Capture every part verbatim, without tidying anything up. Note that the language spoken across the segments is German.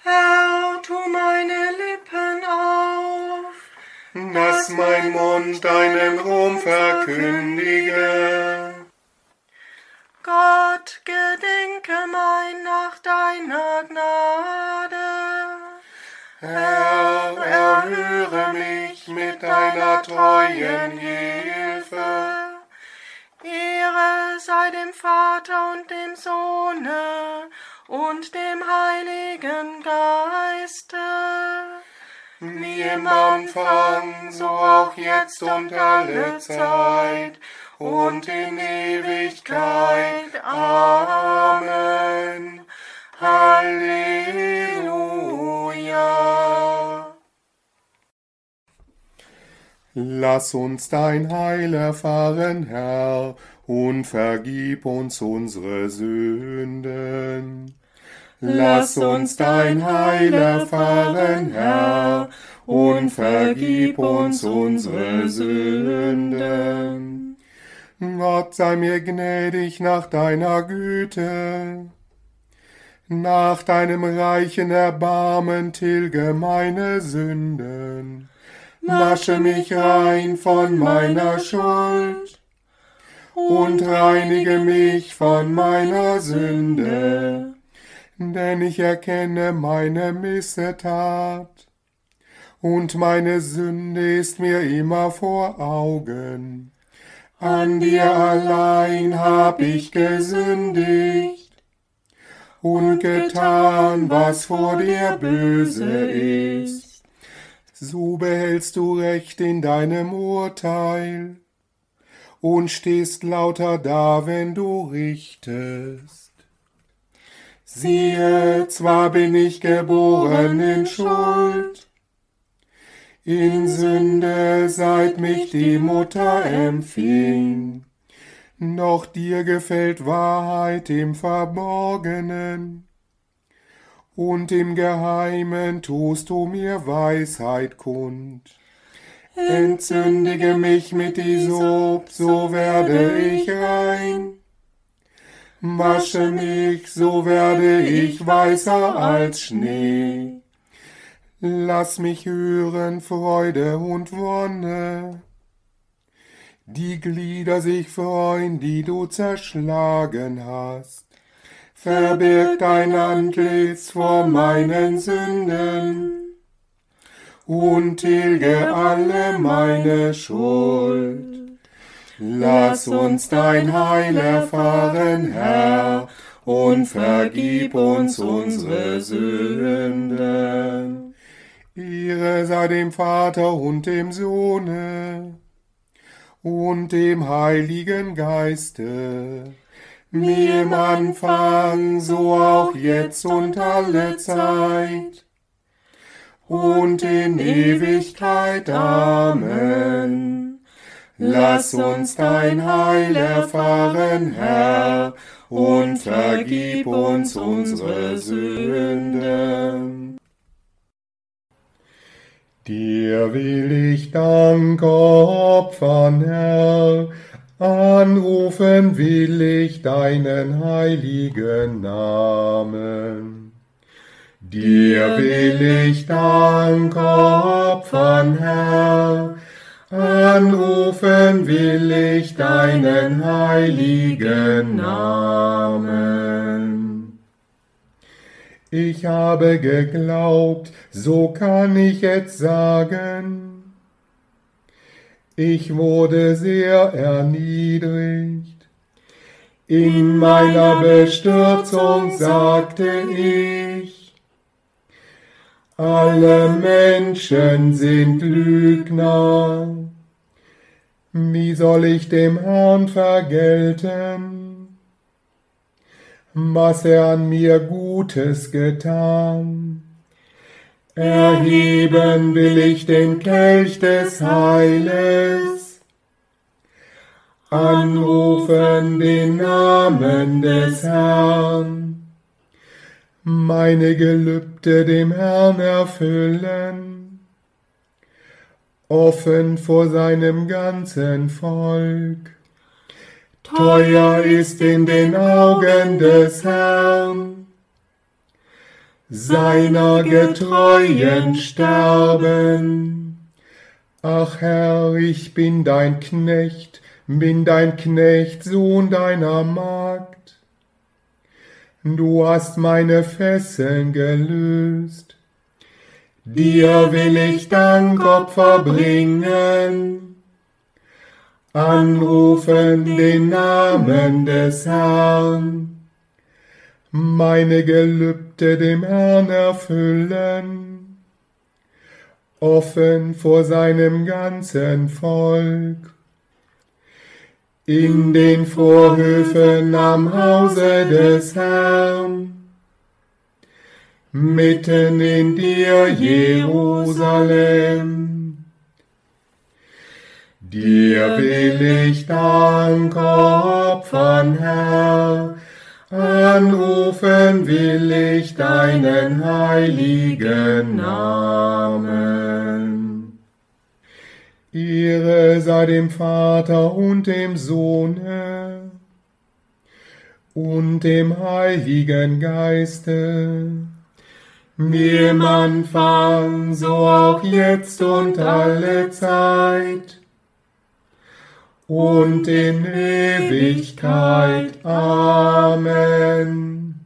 Herr, tu meine Lippen auf, dass mein Mund deinen Ruhm verkündige. Gott, gedenke mein nach deiner Gnade. Herr, erhöre mich mit deiner treuen Hilfe. Ehre sei dem Vater und dem Sohne und dem Heiligen Geiste, Wie im Anfang, so auch jetzt und alle Zeit und in Ewigkeit. Amen. Halleluja. Lass uns dein Heil erfahren, Herr, und vergib uns unsere Sünden. Lass uns dein Heil erfahren, Herr, und vergib uns unsere Sünden. Gott sei mir gnädig nach deiner Güte. Nach deinem reichen Erbarmen tilge meine Sünden. Wasche mich rein von meiner Schuld und reinige mich von meiner Sünde. Denn ich erkenne meine Missetat und meine Sünde ist mir immer vor Augen. An dir allein hab ich gesündigt und getan, was vor dir böse ist. So behältst du Recht in deinem Urteil und stehst lauter da, wenn du richtest. Siehe, zwar bin ich geboren in Schuld, in Sünde, seit mich die Mutter empfing, doch dir gefällt Wahrheit im Verborgenen, und im Geheimen tust du mir Weisheit kund. Entzündige mich mit Isop, so werde ich rein. Wasche mich, so werde ich weißer als Schnee. Lass mich hören Freude und Wonne. Die Glieder sich freuen, die du zerschlagen hast. Verbirg dein Antlitz vor meinen Sünden und tilge alle meine Schuld. Lass uns dein Heil erfahren, Herr, und vergib uns unsere Sünden. Ehre sei dem Vater und dem Sohne und dem Heiligen Geiste, wie im Anfang, so auch jetzt und alle Zeit und in Ewigkeit. Amen. Lass uns dein Heil erfahren, Herr, und vergib uns unsere Sünden. Dir will ich Dank opfern, Herr, anrufen will ich deinen heiligen Namen. Dir will ich Dank opfern, Herr, anrufen will ich deinen heiligen Namen. Ich habe geglaubt, so kann ich jetzt sagen, ich wurde sehr erniedrigt. In meiner Bestürzung sagte ich, alle Menschen sind Lügner. Wie soll ich dem Herrn vergelten, was er an mir Gutes getan? Erheben will ich den Kelch des Heiles, anrufen den Namen des Herrn, meine Gelübde dem Herrn erfüllen, offen vor seinem ganzen Volk. Teuer ist in den Augen des Herrn, seiner Getreuen sterben. Ach Herr, ich bin dein Knecht, bin dein Knecht, Sohn deiner Magd. Du hast meine Fesseln gelöst. Dir will ich Dankopfer bringen, anrufen den Namen des Herrn, meine Gelübde dem Herrn erfüllen, offen vor seinem ganzen Volk. In den Vorhöfen am Hause des Herrn, mitten in dir, Jerusalem. Dir will ich Dank opfern, Herr, anrufen will ich deinen heiligen Namen. Ehre sei dem Vater und dem Sohne und dem Heiligen Geiste, wie im Anfang, so auch jetzt und alle Zeit und in Ewigkeit. Amen.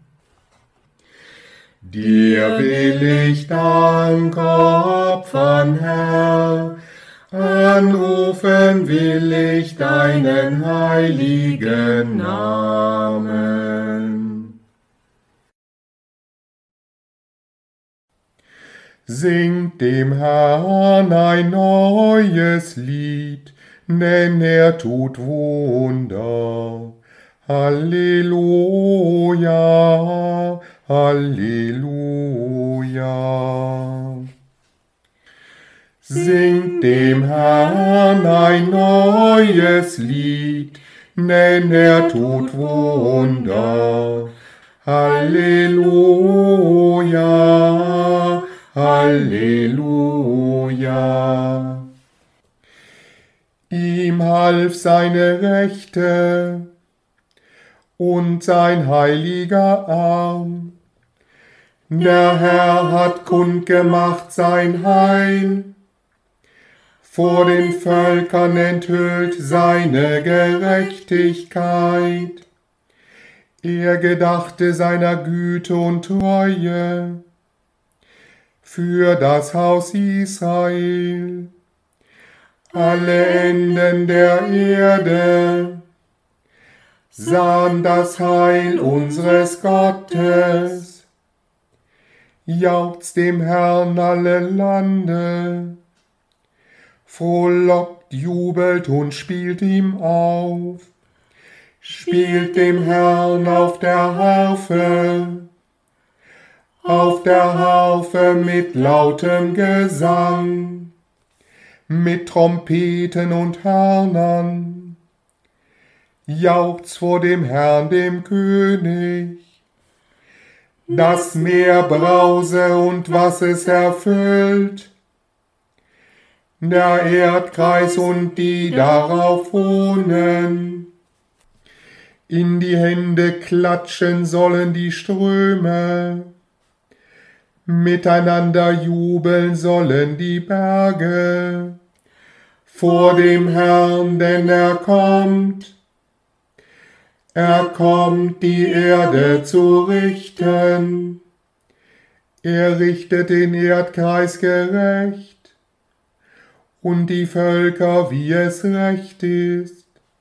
Dir will ich Dank opfern, Herr, anrufen will ich deinen heiligen Namen. Singt dem Herrn ein neues Lied, denn er tut Wunder. Halleluja, Halleluja. Singt dem Herrn ein neues Lied, denn er tut Wunder. Halleluja, Halleluja. Ihm half seine Rechte und sein heiliger Arm. Der Herr hat kundgemacht sein Heil, vor den Völkern enthüllt seine Gerechtigkeit. Er gedachte seiner Güte und Treue für das Haus Israel. Alle Enden der Erde sahen das Heil unseres Gottes. Jauchzt dem Herrn alle Lande, frohlockt, jubelt und spielt ihm auf. Spielt dem Herrn auf der Harfe, auf der Harfe mit lautem Gesang, mit Trompeten und Hörnern. Jauchzt vor dem Herrn, dem König. Das Meer brause und was es erfüllt, der Erdkreis und die darauf wohnen. In die Hände klatschen sollen die Ströme, miteinander jubeln sollen die Berge, vor dem Herrn, denn er kommt. Er kommt, die Erde zu richten. Er richtet den Erdkreis gerecht und die Völker, wie es recht ist.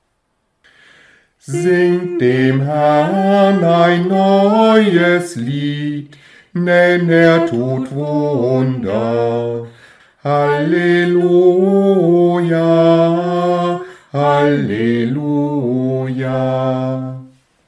Singt dem Herrn ein neues Lied, denn er tut Wunder. Halleluja, Halleluja.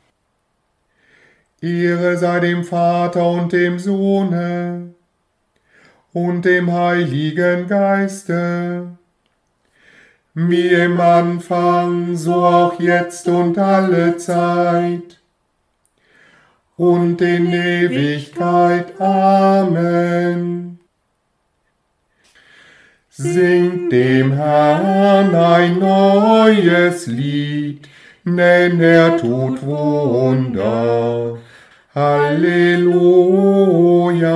Ehre sei dem Vater und dem Sohne und dem Heiligen Geiste, wie im Anfang, so auch jetzt und alle Zeit und in Ewigkeit. Amen. Singt dem Herrn ein neues Lied, denn er tut Wunder. Halleluja,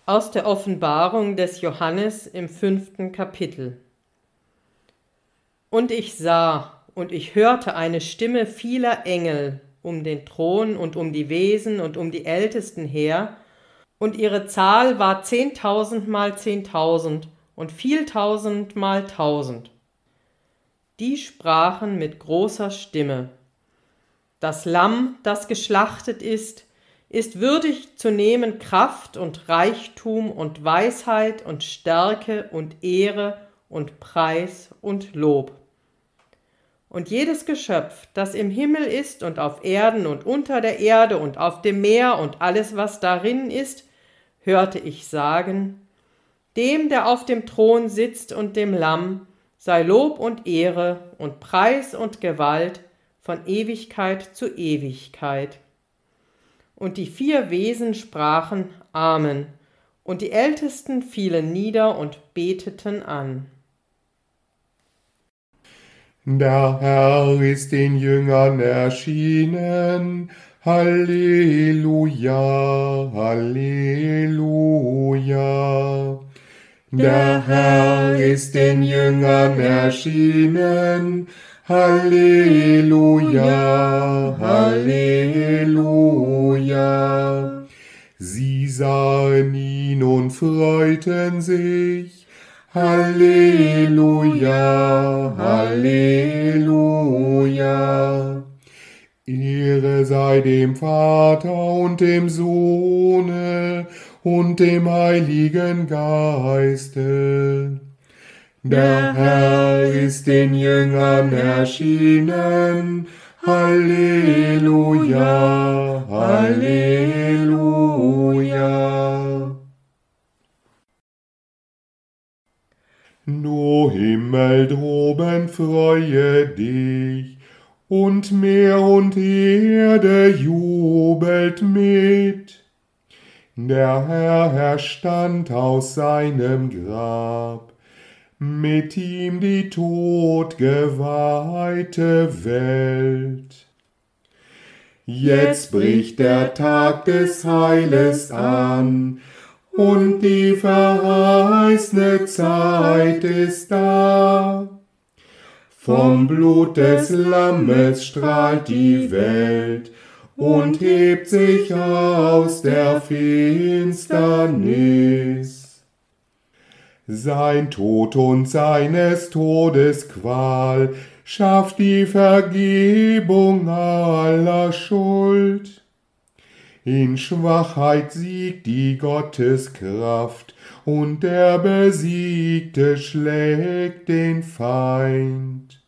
Aus der Offenbarung des Johannes im fünften Kapitel. Und ich sah und ich hörte eine Stimme vieler Engel um den Thron und um die Wesen und um die Ältesten her, und ihre Zahl war zehntausend mal zehntausend und vieltausend mal tausend. Die sprachen mit großer Stimme: Das Lamm, das geschlachtet ist, ist würdig zu nehmen Kraft und Reichtum und Weisheit und Stärke und Ehre und Preis und Lob. Und jedes Geschöpf, das im Himmel ist und auf Erden und unter der Erde und auf dem Meer und alles, was darin ist, hörte ich sagen: Dem, der auf dem Thron sitzt und dem Lamm, sei Lob und Ehre und Preis und Gewalt von Ewigkeit zu Ewigkeit. Und die vier Wesen sprachen Amen, und die Ältesten fielen nieder und beteten an. Der Herr ist den Jüngern erschienen. Halleluja, Halleluja. Der Herr ist den Jüngern erschienen. Halleluja, Halleluja. Sie sahen ihn und freuten sich. Halleluja, Halleluja. Ehre sei dem Vater und dem Sohne und dem Heiligen Geiste. Der Herr ist den Jüngern erschienen. Halleluja, Halleluja. Du Himmel droben, freue dich, und Meer und Erde jubelt mit. Der Herr erstand aus seinem Grab, mit ihm die todgeweihte Welt. Jetzt bricht der Tag des Heiles an, und die verheißene Zeit ist da. Vom Blut des Lammes strahlt die Welt und hebt sich aus der Finsternis. Sein Tod und seines Todes Qual schafft die Vergebung aller Schuld. In Schwachheit siegt die Gotteskraft, und der Besiegte schlägt den Feind.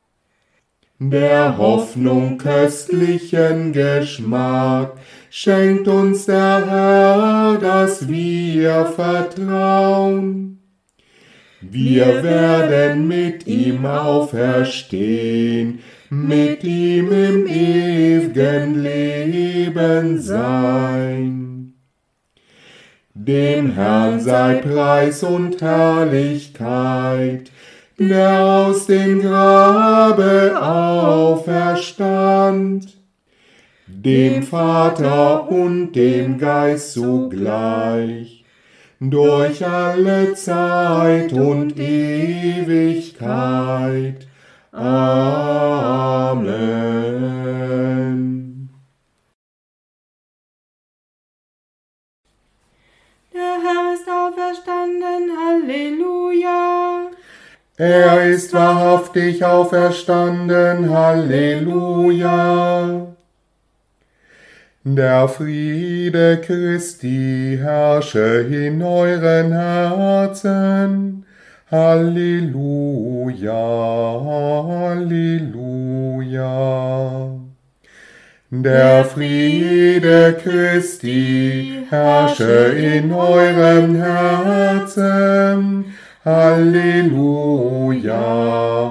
Der Hoffnung köstlichen Geschmack schenkt uns der Herr, dass wir vertrauen. Wir werden mit ihm auferstehen, mit ihm im ewigen Leben sein. Dem Herrn sei Preis und Herrlichkeit, der aus dem Grabe auferstand, dem Vater und dem Geist zugleich, durch alle Zeit und Ewigkeit. Amen. Der Herr ist auferstanden, Halleluja. Er ist wahrhaftig auferstanden, Halleluja. Der Friede Christi herrsche in euren Herzen. Halleluja, Halleluja. Der Friede Christi herrsche in eurem Herzen. Halleluja,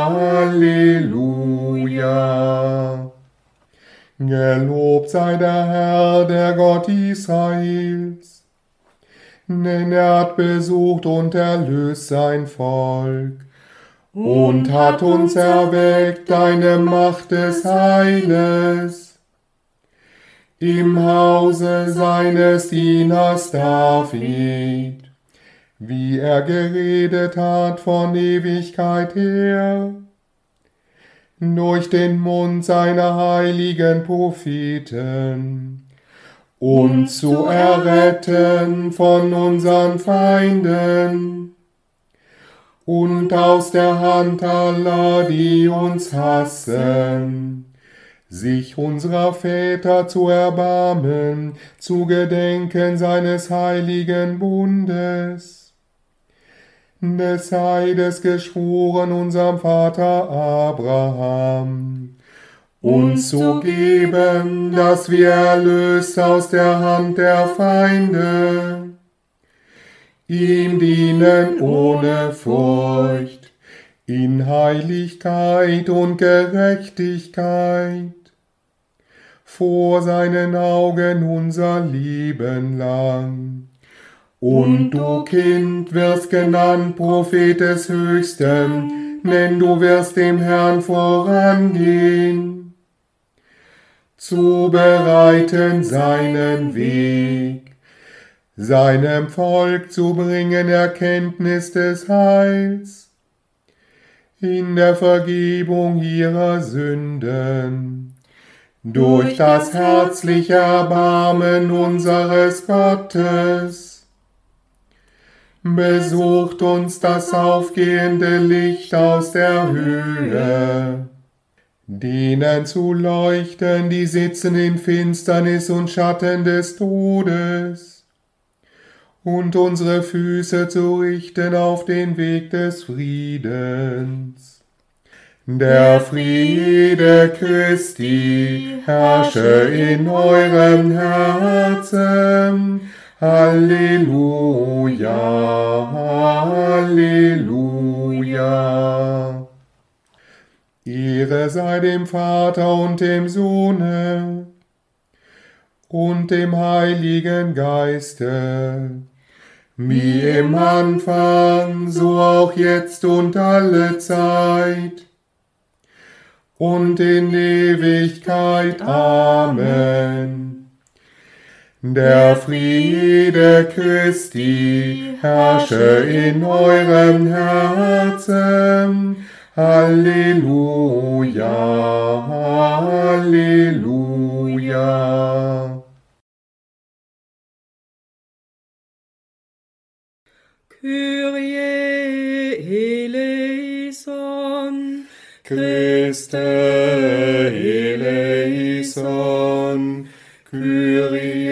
Halleluja. Gelobt sei der Herr, der Gott Israels, denn er hat besucht und erlöst sein Volk und hat uns erweckt deine Macht des Heiles. im Hause seines Dieners David, wie er geredet hat von Ewigkeit her, durch den Mund seiner heiligen Propheten, uns zu erretten von unseren Feinden und aus der Hand aller, die uns hassen, sich unserer Väter zu erbarmen, zu gedenken seines heiligen Bundes, des Eides geschworen unserem Vater Abraham, uns zu geben, dass wir erlöst aus der Hand der Feinde, ihm dienen ohne Furcht, in Heiligkeit und Gerechtigkeit, vor seinen Augen unser Leben lang. Und du, Kind, wirst genannt Prophet des Höchsten, denn du wirst dem Herrn vorangehen, zu bereiten seinen Weg, seinem Volk zu bringen Erkenntnis des Heils, in der Vergebung ihrer Sünden, durch das herzliche Erbarmen unseres Gottes. Besucht uns das aufgehende Licht aus der Höhe, denen zu leuchten, die sitzen in Finsternis und Schatten des Todes, und unsere Füße zu richten auf den Weg des Friedens. Der Friede Christi herrsche in eurem Herzen. Halleluja, Halleluja. Ehre sei dem Vater und dem Sohne und dem Heiligen Geiste, wie im Anfang, so auch jetzt und alle Zeit und in Ewigkeit. Amen. Der Friede Christi herrsche in eurem Herzen. Halleluja, Halleluja. Kyrie eleison, Christe eleison, Kyrie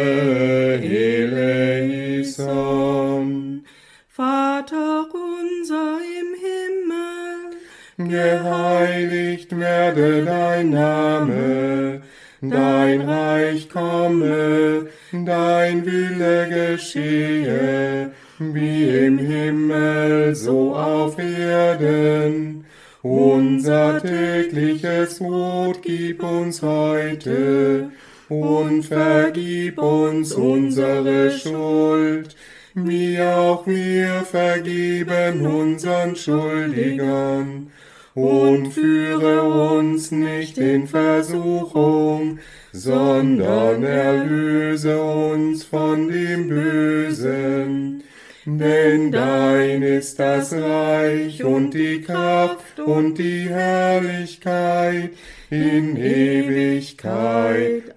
eleison. Vater unser im Himmel, Geheiligt werde dein Name, dein Reich komme, dein Wille geschehe, wie im Himmel, so auf Erden. Unser tägliches Brot gib uns heute und vergib uns unsere Schuld, wie auch wir vergeben unseren Schuldigern. Und führe uns nicht in Versuchung, sondern erlöse uns von dem Bösen. Denn dein ist das Reich und die Kraft und die Herrlichkeit in Ewigkeit.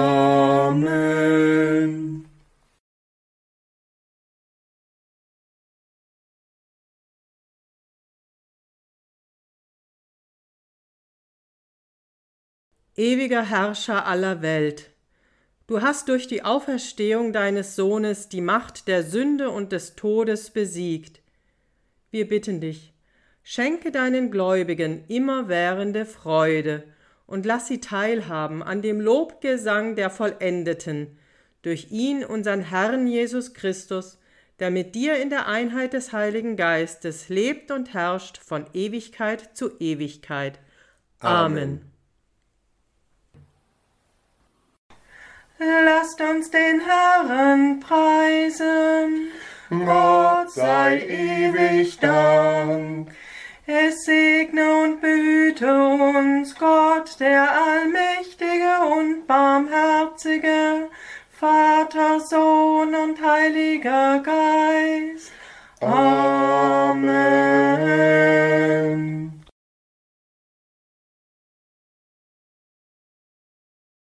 Amen. Ewiger Herrscher aller Welt, du hast durch die Auferstehung deines Sohnes die Macht der Sünde und des Todes besiegt. Wir bitten dich, schenke deinen Gläubigen immerwährende Freude und lass sie teilhaben an dem Lobgesang der Vollendeten, durch ihn, unseren Herrn Jesus Christus, der mit dir in der Einheit des Heiligen Geistes lebt und herrscht von Ewigkeit zu Ewigkeit. Amen. Amen. Lasst uns den Herrn preisen. Gott sei ewig Dank. Es segne und behüte uns Gott, der Allmächtige und Barmherzige. Barmherzige, Vater, Sohn und Heiliger Geist. Amen.